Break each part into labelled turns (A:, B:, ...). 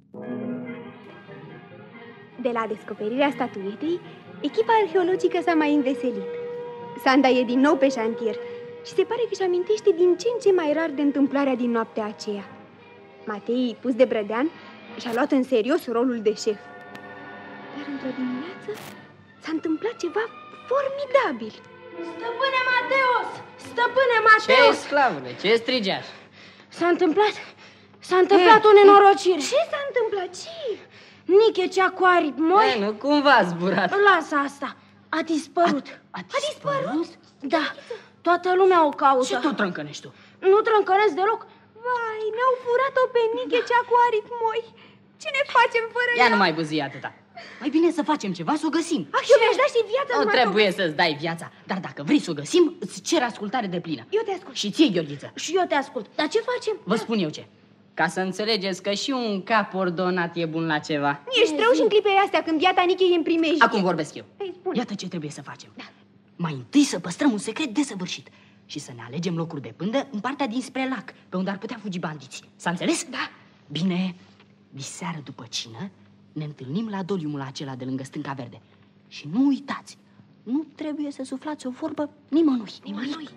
A: De la descoperirea statuetei, echipa arheologică s-a mai înveselit. Sanda e din nou pe șantier și se pare că își amintește din ce în ce mai rar de întâmplarea din noaptea aceea. Matei, pus de Brădean, și-a luat în serios rolul de șef. Dar într-o dimineață s-a întâmplat ceva formidabil.
B: Stăpâne Mateos! Stăpâne Mateos!
C: Ce, sclavule? Ce strigeaș?
B: S-a întâmplat o nenorocire.
A: Ce s-a întâmplat? Ce?
B: Niche cea cu aripi moi.
C: Nu, cumva a zburat.
B: Lasă asta. A dispărut.
C: A dispărut?
B: Da. Toată lumea o caută.
C: Și tu trâncănești tu?
B: Nu trâncănesc deloc.
A: Vai, ne-au furat-o pe Niche cea cu aripi moi. Ce ne facem fără ea?
C: Ia nu mai bâzi atâta. Mai bine să facem ceva, să o găsim.
A: Eu mi-aș da și viața.
C: Nu trebuie să-ți dai viața, dar dacă vrei să o găsim, îți cer ascultare deplină.
A: Eu te ascult.
C: Și ție, Gheorghiță.
B: Și eu te ascult. Dar ce facem?
C: Vă spun eu ce. Ca să înțelegeți că și un cap ordonat e bun la ceva.
A: Ești rău și în clipele astea când biata Niche e în primejdie.
C: Acum vorbesc eu. Iată ce trebuie să facem. Mai întâi să păstrăm un secret desăvârșit și să ne alegem locuri de pândă în partea dinspre lac, pe unde ar putea fugi bandiți. S-a înțeles?
A: Da.
C: Bine, diseară după cină ne întâlnim la doliumul acela de lângă Stânca Verde. Și nu uitați, nu trebuie să suflați o vorbă nimănui. Nimănui.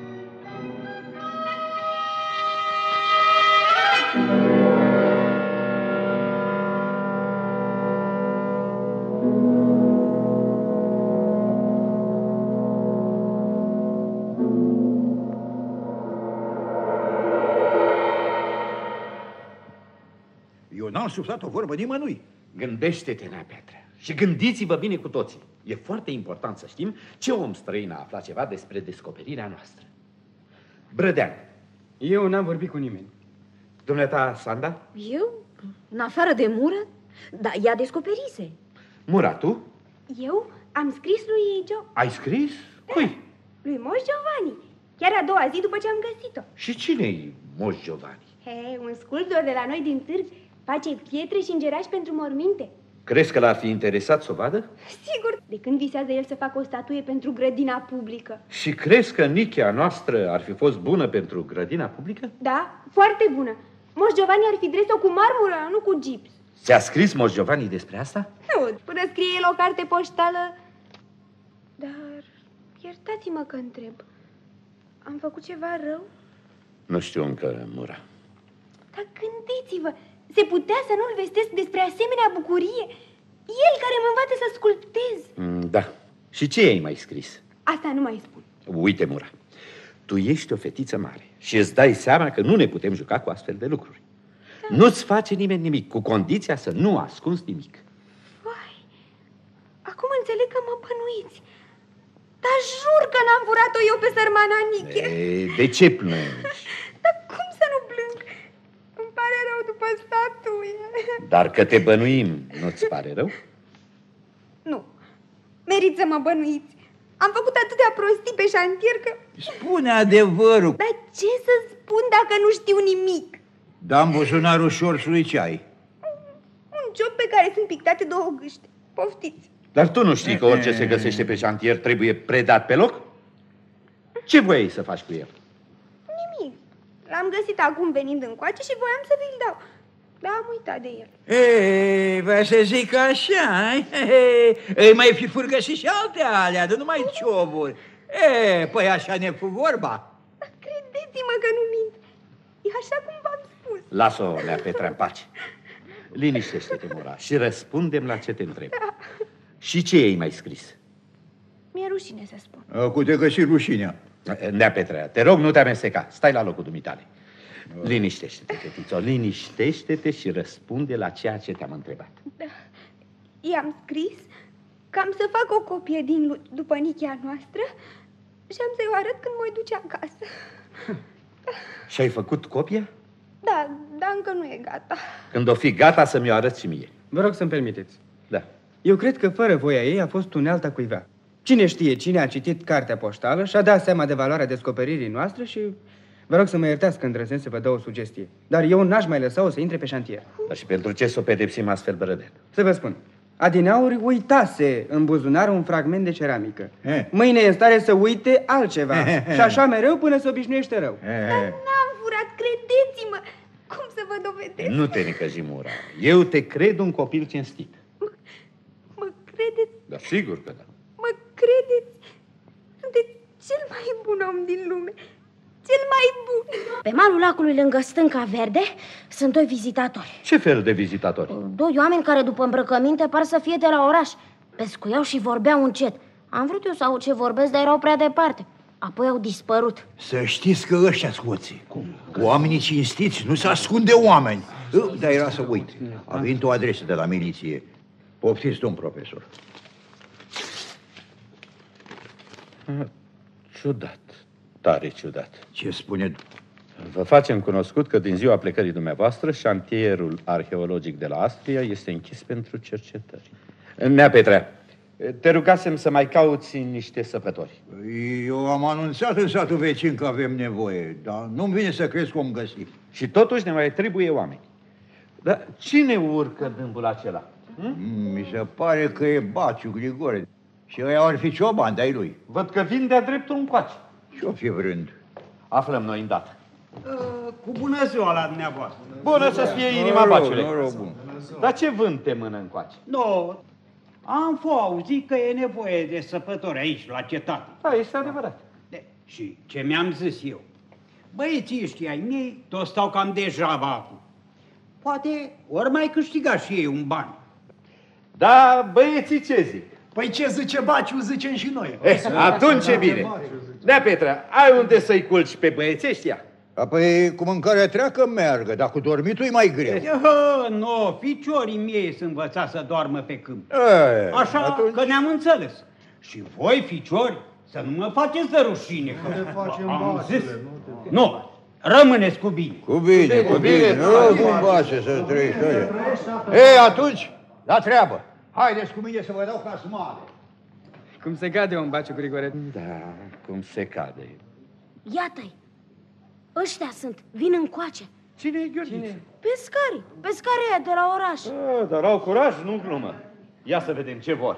D: Eu n-am suflat o vorbă nimănui.
E: Gândește-te, Nea Petre, și gândiți-vă bine cu toții. E foarte important să știm ce om străin a aflat ceva despre descoperirea noastră. Brădean.
F: Eu n-am vorbit cu nimeni.
E: Dumneata, Sanda?
B: Eu? În afară de Mură? Da, ea descoperise.
E: Mura, tu?
A: Eu am scris lui
E: Ai scris? Cui?
A: Lui Moș Giovanni. Chiar a doua zi după ce am găsit-o.
E: Și cine-i Moș Giovanni?
A: Un sculptor de la noi din târg. Face pietre și îngerași pentru morminte.
E: Crezi că l-ar fi interesat să o vadă?
A: Sigur, de când visează el să facă o statuie pentru grădina publică.
E: Și crezi că Nichea noastră ar fi fost bună pentru grădina publică?
A: Da, foarte bună. Moș Giovanni ar fi dres-o cu marmură, nu cu gips.
E: Ți-a scris Moș Giovanni despre asta?
A: Nu, până scrie el o carte poștală. Dar iertați-mă că întreb. Am făcut ceva rău?
E: Nu știu încă, Mura.
A: Dar gândiți-vă, se putea să nu-l vestesc despre asemenea bucurie? El care mă învață să sculptez.
E: Da. Și ce ai mai scris?
A: Asta nu mai spun.
E: Uite, Mura, tu ești o fetiță mare și îți dai seama că nu ne putem juca cu astfel de lucruri. Da. Nu-ți face nimeni nimic, cu condiția să nu ascunzi nimic.
A: Vai, acum înțeleg că mă bănuiți. Dar jur că n-am furat-o eu pe sărmana Niche.
E: De ce plângi?
A: Dar cum să nu plâng? Îmi pare rău după statuie.
E: Dar că te bănuim, nu-ți pare rău?
A: Nu, merit să mă bănuiți. Am făcut atâtea prostii pe șantier că...
D: Spune adevărul.
A: Dar ce să spun dacă nu știu nimic?
D: Da, în buzunarul șorțului ce ai?
A: Un ciop pe care sunt pictate două gâște. Poftiți.
E: Dar tu nu știi că orice se găsește pe șantier trebuie predat pe loc? Ce voiai să faci cu el?
A: Nimic. L-am găsit acum venind încoace și voiam să vi-l dau. Dar am uitat de el.
D: Vă să zic așa, îi mai fi furgăsit și alte alea, de numai cioburi. Păi așa ne fu vorba.
A: Dar credeți-mă că nu mint. E așa cum v-am spus.
E: Lasă-o, Nea Petre, în pace. Liniștește-te, Mura, și răspundem la ce te întreb. Da. Și ce ai mai scris?
A: Mi-e rușine să spun.
D: Cu te găsi rușinea.
E: Nea Petre, te rog, nu te amesteca. Stai la locul dumitale. Liniștește-te, fetițo, liniștește-te și răspunde la ceea ce te-am întrebat.
A: Da. I-am scris că am să fac o copie după Nichea noastră și am să-i o arăt când mă duce acasă.
E: Și ai făcut copia?
A: Da, dar încă nu e gata.
E: Când o fi gata să mi-o arăți și mie.
F: Vă rog să-mi permiteți.
E: Da.
F: Eu cred că fără voia ei a fost unealta cuiva. Cine știe cine a citit cartea poștală și a dat seama de valoarea descoperirii noastre și... Vă rog să mă iertați că îndrăznesc să vă dau o sugestie. Dar eu n-aș mai lăsa-o să intre pe șantier.
E: Dar și pentru ce să o pedepsim astfel, Brăden?
F: Să vă spun. Adineauri uitase în buzunar un fragment de ceramică. Mâine e în stare să uite altceva. Și așa mereu până se obișnuiește rău.
A: Dar n-am furat, credeți-mă. Cum să vă dovedesc.
E: Nu te necăji, Mura. Eu te cred un copil cinstit.
A: Mă credeți?
E: Da, sigur că da.
A: Mă credeți? Sunteți cel mai bun om din lume. Cel mai bun.
G: Pe malul lacului lângă Stânca Verde sunt doi vizitatori.
E: Ce fel de vizitatori?
G: Doi oameni care după îmbrăcăminte par să fie de la oraș. Pescuiau și vorbeau încet. Am vrut eu să aud ce vorbesc, dar erau prea departe. Apoi au dispărut.
D: Să știți că ăștia scoți. Oamenii cinstiți nu se ascunde oameni. Dar era să uit. A venit o adresă de la miliție. Poftiți, domn profesor.
E: Ciudat. Tare ciudat.
D: Ce spune?
E: Vă facem cunoscut că din ziua plecării dumneavoastră, șantierul arheologic de la Astria este închis pentru cercetări. Nea Petre, te rugasem să mai cauți niște săpători.
D: Eu am anunțat în satul vecin că avem nevoie, dar nu-mi vine să crezi că om găsi.
E: Și totuși ne mai trebuie oameni. Dar cine urcă dâmbul acela?
D: Mi se pare că e Baciu Grigore. Și ăia ar fi ciobani de-ai lui.
E: Văd că vin de-a dreptul încoace.
D: Ce-o fi vrând?
E: Aflăm noi îndată.
H: Cu bună ziua la dumneavoastră.
E: Bună să fie inima, Baciule.
D: Bun.
E: Dar ce vânt te mână încoace?
H: Nu, am auzit că e nevoie de săpători aici, la cetate.
E: Da, este adevărat.
H: Și ce mi-am zis eu? Băieții ăștia ai mei toți stau cam degeaba acum. Poate ori mai câștiga și ei un ban.
E: Da, băieții ce zic?
I: Păi ce zice Baciu, zicem și noi.
E: Atunci e bine. Nea Petre, ai unde să-i culci pe băieții ăștia?
D: Apoi cu mâncarea treacă meargă, dar cu dormitul e mai greu.
H: Nu, ficiorii mei sunt învățați să doarmă pe câmp. Așa
D: atunci...
H: că ne-am înțeles. Și voi, ficiori, să nu mă faceți de rușine. Că am zis. Nu, rămâneți cu bine.
D: Cu bine, cu bine. Nu, cum face să trăiești. Ei, atunci, la treabă. Haideți cu mine să vă dau casmale.
F: Cum se cade un Baciu Grigore?
E: Da, cum se cade.
G: Iată-i. Ăștia sunt, vin încoace.
E: Cine e Gheorghiță?
G: Pescarii aia de la oraș.
E: Dar au curaj, nu glumă. Ia să vedem ce vor.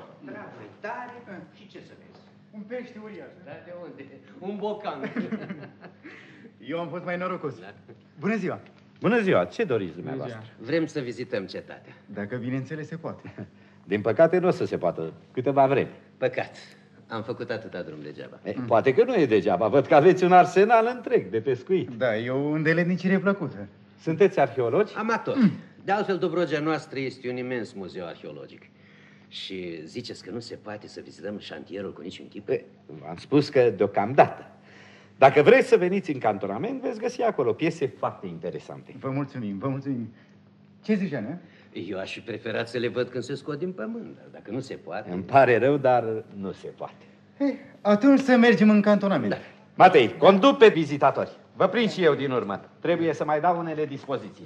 I: Și ce să vezi?
F: Un pește uriaș.
I: Da, de unde? Un bocan.
F: Eu am fost mai norocos. Bună ziua!
E: Bună ziua, ce doriți dumneavoastră?
I: Vrem să vizităm cetatea.
F: Dacă bineînțeles se poate.
E: Din păcate nu o să se poată câteva vreme.
I: Păcat. Am făcut atâta drum degeaba.
E: Poate că nu e degeaba, văd că aveți un arsenal întreg de pescuit.
F: Da, e o îndeletnicire plăcută.
E: Sunteți arheologi?
I: Amator. De altfel, Dobrogea noastră este un imens muzeu arheologic. Și ziceți că nu se poate să vizităm șantierul cu niciun chip?
E: V-am spus că deocamdată. Dacă vreți să veniți în cantonament, veți găsi acolo piese foarte interesante.
F: Vă mulțumim, vă mulțumim. Ce zici, Ana?
I: Eu aș fi preferat să le văd când se scot din pământ, dar dacă nu se poate...
E: Îmi pare rău, dar nu se poate.
F: Atunci să mergem în cantonament.
I: Da.
E: Matei, conduc pe vizitatori. Vă prind și eu din urmă. Trebuie să mai dau unele dispoziții.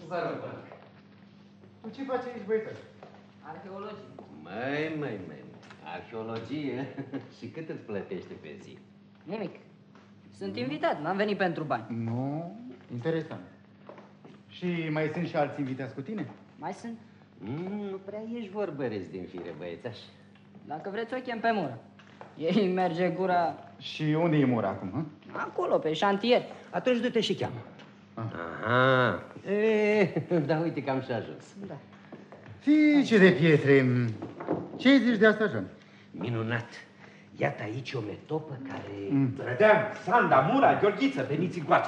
F: Tu ce faci aici, băieță?
I: Arheologie. Mai. Arheologie? Și cât îți plătește pe zi?
C: Nimic. Sunt invitat, n-am venit pentru bani.
F: Nu, interesant. Și mai sunt și alți invitați cu tine?
C: Mai sunt?
I: Nu prea ești vorbăreț din fire, băiețaș.
C: Dacă vreți, o chem pe Mură. Ei merge gura
F: Și unde e Mura acum, hă?
C: acolo, pe șantier.
I: Atunci du-te și cheamă. Aha. Da, uite că am și ajuns.
C: Da.
F: Fiice de pietre, ce zici de asta, Jean?
I: Minunat. Iată aici o metopă care...
E: Rădeam, Sanda, Mura, Gheorghiță, veniți încoace.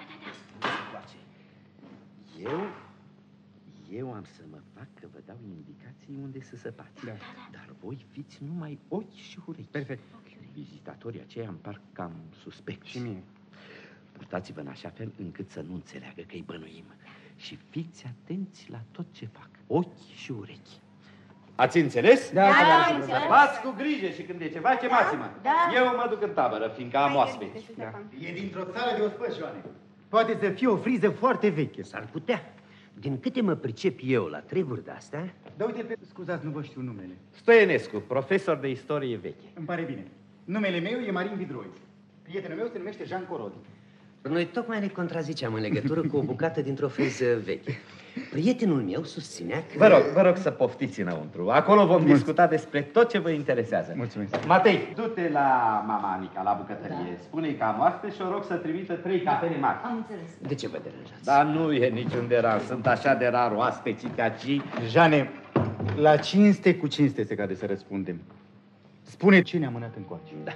E: Eu am să mă fac că vă dau indicații unde să săpați.
F: Da.
E: Dar voi fiți numai ochi și urechi.
F: Perfect.
E: Vizitatorii aceia îmi par cam suspecți.
F: Și mie.
E: Purtați-vă în așa fel încât să nu înțeleagă că îi bănuim. Și fiți atenți la tot ce fac. Ochi și urechi. Ați înțeles?
F: Da,
E: Săpați cu grijă și când e ceva, chemați-mă. Eu mă duc în tabără, fiindcă am oaspeți.
F: E dintr-o țară de ospăți, Ioane. Poate să fie o friză foarte veche.
I: S-ar putea. Din câte mă pricep eu la treburi de-astea...
F: Dar uite, scuzați, nu vă știu numele.
E: Stoienescu, profesor de istorie veche.
F: Îmi pare bine. Numele meu e Marin Vidroi. Prietenul meu se numește Jean Corodi.
I: Noi tocmai ne contraziceam în legătură cu o bucată dintr-o freză veche. Prietenul meu susținea că...
E: Vă rog să poftiți înăuntru. Acolo vom discuta despre tot ce vă interesează.
F: Mulțumesc.
E: Matei, du-te la mama Anica, la bucătărie. Da. Spune-i că am oaspete și o rog să trimită 3 cafele mari.
B: Am înțeles.
I: De ce vă deranjați?
E: Dar nu e niciun deranj. Sunt așa de rar oaspeții ca aici.
F: Jane, la cinste cu cinste se cade să răspundem. Spune ce ne-a mânat încoace.
I: Da.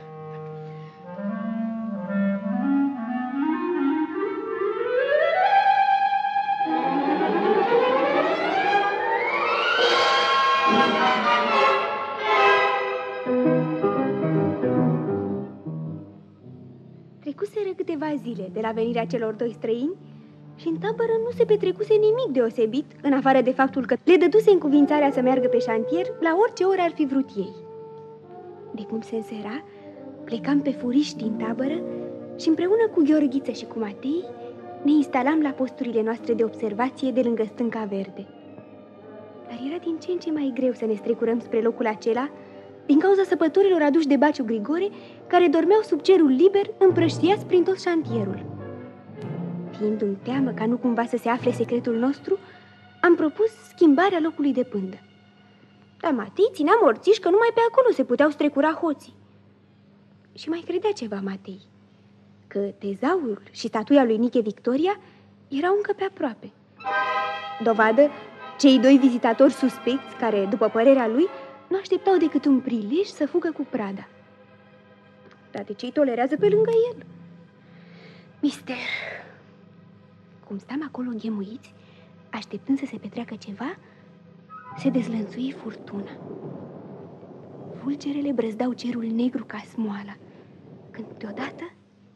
A: Trecuseră câteva zile de la venirea celor 2 străini și în tabără nu se petrecuse nimic deosebit, în afară de faptul că le dăduse încuvințarea să meargă pe șantier la orice oră ar fi vrut ei. De cum se însera, plecam pe furiș din tabără și împreună cu Gheorghiță și cu Matei ne instalam la posturile noastre de observație de lângă Stânca Verde. Dar era din ce în ce mai greu să ne strecurăm spre locul acela, din cauza săpătorilor aduși de Baciu Grigore, care dormeau sub cerul liber, împrăștiați prin tot șantierul. Fiindu-mi teamă ca nu cumva să se afle secretul nostru, am propus schimbarea locului de pândă. Dar Matei ținea morțiș că numai pe acolo se puteau strecura hoții. Și mai credea ceva Matei, că tezaurul și statuia lui Niche Victoria erau încă pe aproape. Dovadă, cei 2 vizitatori suspecți, care, după părerea lui, nu așteptau decât un prilej să fugă cu prada. Dar de ce îi tolerează pe lângă el? Mister. Cum stam acolo înghemuiți, așteptând să se petreacă ceva, se dezlănțui furtuna. Fulgerele brăzdau cerul negru ca smoala, când deodată...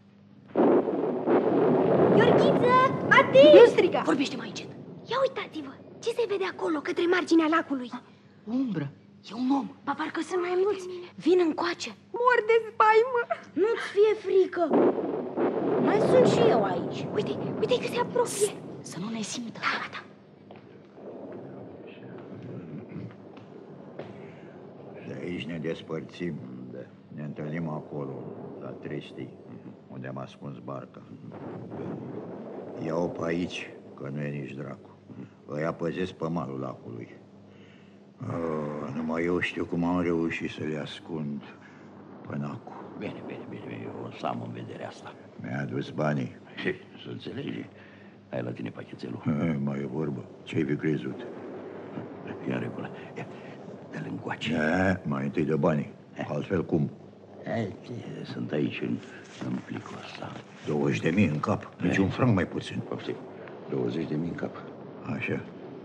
A: Gheorghiță! Matei!
C: Nu striga! Vorbește mai încet.
A: Ia uitați-vă! Ce se vede acolo, către marginea lacului?
C: Umbră. E un om.
G: Ba, parcă sunt mai mulți. Vin încoace.
A: Mor de spaimă.
G: Nu-ți fie frică. Mai sunt și eu aici.
A: Uite că se apropie.
C: Să nu ne simtă.
A: Da.
D: De aici ne despărțim. Ne întâlnim acolo, la Trestii, unde am ascuns barca. Ia-o pe aici, că nu e nici dracu. Îi apăzesc pe malul lacului. Numai eu știu cum am reușit să le ascund până acum.
J: Bine, eu o să am în vedere asta.
D: Mi-a adus banii.
J: Să înțelegi, ai la tine pachetelul.
D: Mai e vorbă, ce-ai fi crezut?
J: E în regulă. Dă-l încoace.
D: Mai întâi de banii, altfel cum?
J: Sunt aici în plicul ăsta.
D: 20.000 în cap, nici un franc mai puțin.
J: 20.000 în cap.
D: Așa.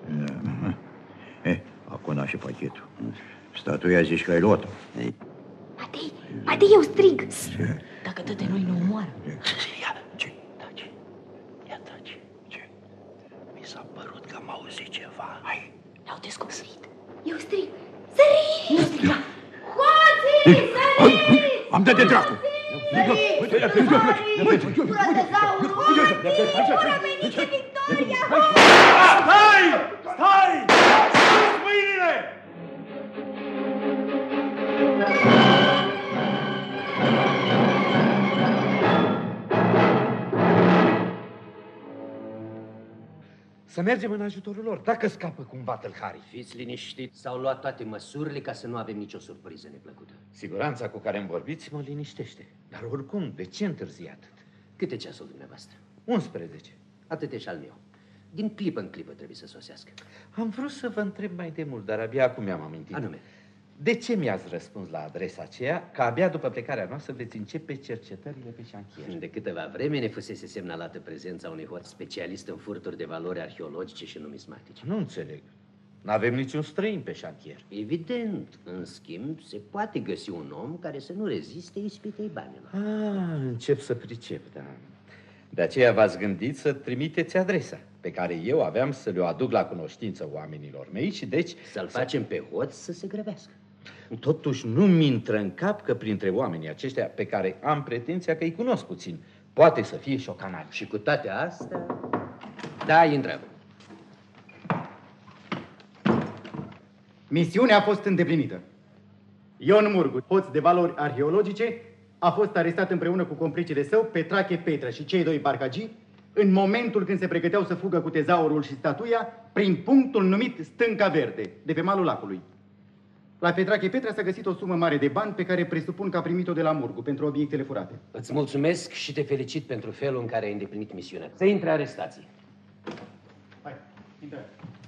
D: Acum și pachetul. Statuia zici că ai luat-o.
A: Matei, eu strig.
D: Ce?
C: Dacă dă de noi ne omoară.
J: Ce? Taci. Ce? Mi s-a părut că am auzit ceva.
C: Hai, ne-au descoperit.
A: Eu strig. Săriți!
C: Nu striga!
A: Hoții, săriți!
D: Am dat de dracu!
E: Stai! Sus mâinile! Să mergem în ajutorul lor, dacă scapă cumva tâlharii.
I: Fiți liniștiți, s-au luat toate măsurile ca să nu avem nicio surpriză neplăcută.
E: Siguranța cu care îmi vorbiți mă liniștește. Dar oricum, de ce întârzi atât?
I: Câte ceasul dumneavoastră?
E: 11.
I: Atât e și al meu. Din clipă în clipă trebuie să sosească.
E: Am vrut să vă întreb mai de mult, dar abia acum mi-am amintit.
I: Anume?
E: De ce mi-ați răspuns la adresa aceea că abia după plecarea noastră veți începe cercetările pe șantier?
I: De câteva vreme ne fusese semnalată prezența unui hoț specialist în furturi de valori arheologice și numismatice.
E: Nu înțeleg. N-avem niciun străin pe șantier.
I: Evident, în schimb, se poate găsi un om care să nu reziste ispitei banilor.
E: Încep să pricep, da. De aceea v-ați gândit să trimiteți adresa pe care eu aveam să le-o aduc la cunoștință oamenilor mei și deci...
I: Să-l facem pe hoț să se grăbească.
E: Totuși nu-mi intră în cap că printre oamenii aceștia pe care am pretenția că îi cunosc puțin, poate să fie și o canală.
I: Și cu toate astea... Da, intră.
F: Misiunea a fost îndeplinită. Ion Murgu, hoț de valori arheologice,
K: a fost arestat împreună cu complicele său, Petrache Petra și cei 2 barcagii, în momentul când se pregăteau să fugă cu tezaurul și statuia prin punctul numit Stânca Verde, de pe malul lacului. La Petrache Petra s-a găsit o sumă mare de bani pe care presupun că a primit-o de la Murgu pentru obiectele furate.
I: Îți mulțumesc și te felicit pentru felul în care ai îndeplinit misiunea. Să intre arestații.
K: Hai, intră.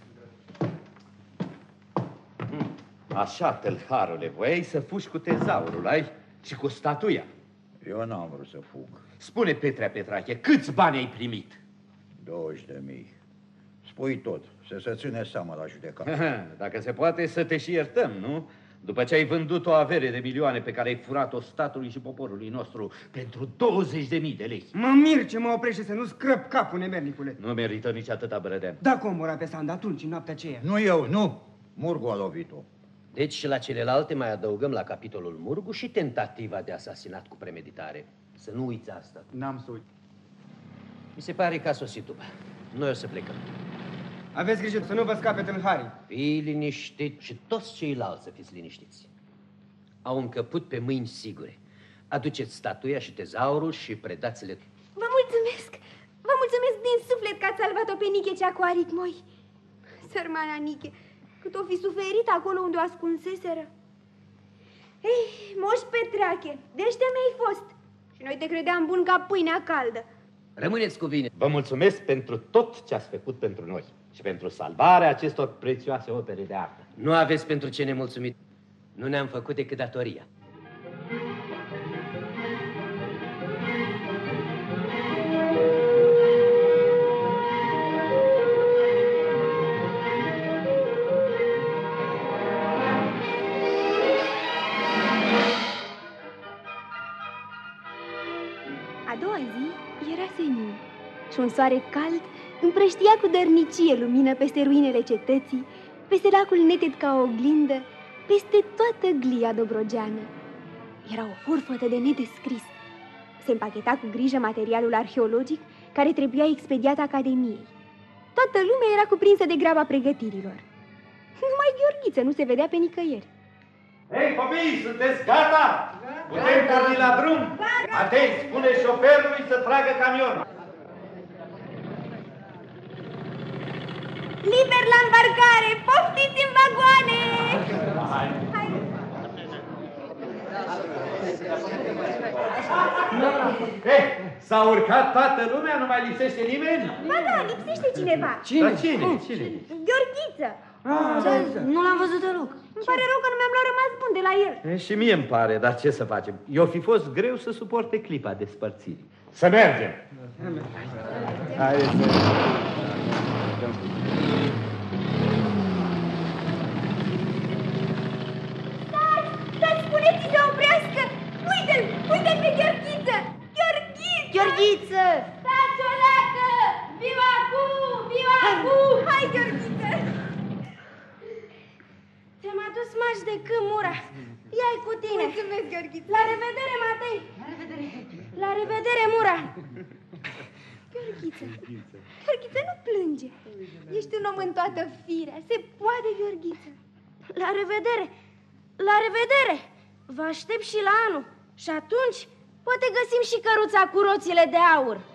E: Așa, tâlharule, voiai să fugi cu tezaurul, ai? Și cu statuia.
D: Eu n-am vrut să fug.
E: Spune, Petrea Petrache, câți bani ai primit?
D: 20.000. Spui tot, să se ține seama la judecată.
E: Dacă se poate să te și iertăm, nu? După ce ai vândut o avere de milioane pe care ai furat-o statului și poporului nostru pentru 20.000 de lei.
F: Mă mir ce mă oprește să nu scrăp capul, nemernicule.
E: Nu merită nici atâta brădean.
F: Dacă omora pe Sanda atunci, în noaptea aceea.
D: Nu eu, nu. Murgu a lovit-o.
I: Deci și la celelalte mai adăugăm la capitolul Murgu și tentativa de asasinat cu premeditare. Să nu uiți asta.
K: N-am să uit.
I: Mi se pare că a sosit după. Noi o să plecăm.
F: Aveți grijă să nu vă scape tâlharii.
I: Fii liniștit și toți ceilalți să fiți liniștiți. Au încăput pe mâini sigure. Aduceți statuia și tezaurul și predați-le.
A: Vă mulțumesc! Vă mulțumesc din suflet că ați salvat-o pe Niche cea cu aripi moi. Sărmana Niche, cât o fi suferit acolo unde o ascunseseră. Ei, Moș Petrache, deștea mi-ai fost. Și noi te credeam bun ca pâinea caldă.
I: Rămâneți cu bine.
E: Vă mulțumesc pentru tot ce ați făcut pentru noi și pentru salvarea acestor prețioase opere de artă.
I: Nu aveți pentru ce ne mulțumit. Nu ne-am făcut decât datoria.
A: A doua zi era senin și un soare cald împrăștia cu dărnicie lumină peste ruinele cetății, peste lacul neted ca o oglindă, peste toată glia dobrogeană. Era o furfătă de nedescris. Se împacheta cu grijă materialul arheologic care trebuia expediat Academiei. Toată lumea era cuprinsă de graba pregătirilor. Numai Gheorghiță nu se vedea pe nicăieri.
E: Hei, copii, sunteți gata? Putem porni la drum? Matei, spune șoferului să tragă camionul.
A: Liber la îmbarcare! Poftiți în vagoane! Hai!
E: S-a urcat toată lumea? Nu mai lipsește nimeni?
A: Ba da, lipsește cineva.
E: Cine? Cine?
A: Gheorghiță.
G: Nu l-am văzut deloc.
A: Îmi pare rău că nu mi-am luat rămas bun de la el.
E: Și mie îmi pare, dar ce să facem? Eu fi fost greu să suporte clipa despărțirii. Să mergem! Haideți să...
A: Stați, spuneți să oprească! Uite-l! Uite-l pe Gheorghiță!
G: Gheorghiță!
A: Stați o leacă! Viva acum! Viva acum! Hai, Gheorghiță!
G: Te-am adus mași de câmp, Mura. Ia-i cu tine.
A: Mulțumesc, Gheorghiță!
G: La revedere, Matei! La revedere, Mura!
A: Gheorghiță, nu plânge. Ești un om în toată firea. Se poate, Gheorghiță.
G: La revedere! La revedere! Vă aștept și la anul. Și atunci poate găsim și căruța cu roțile de aur.